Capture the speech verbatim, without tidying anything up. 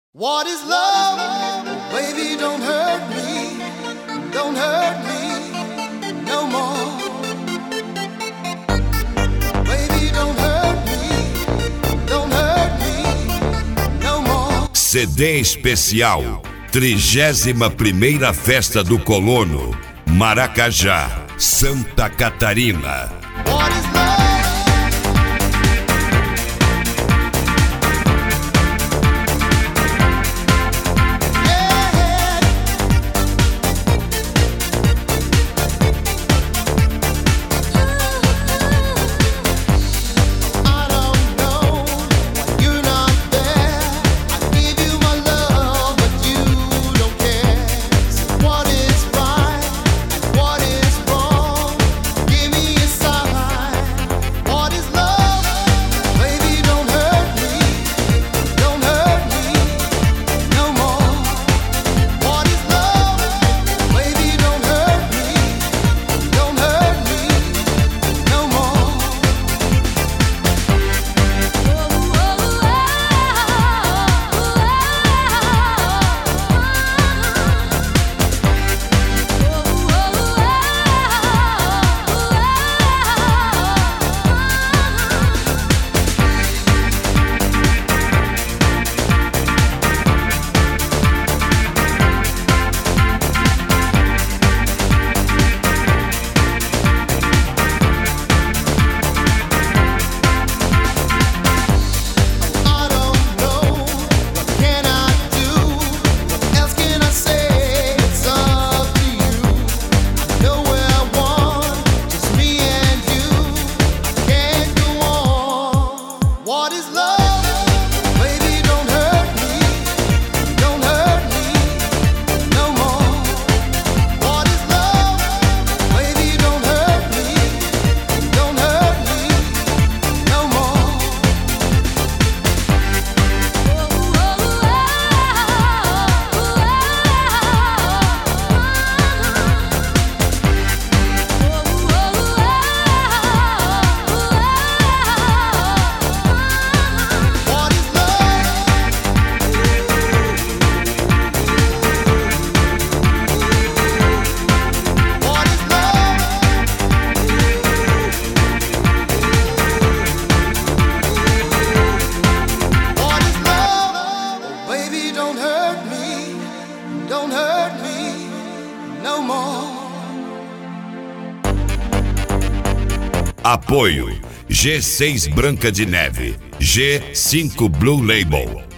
What is love? Baby, don't hurt me, don't hurt me no more. Baby, don't hurt me, don't hurt me no more. C D especial, trigésima primeira Festa do Colono, Maracajá, Santa Catarina. What is love? Don't hurt me no more. Apoio G seis Branca de Neve, G cinco Blue Label.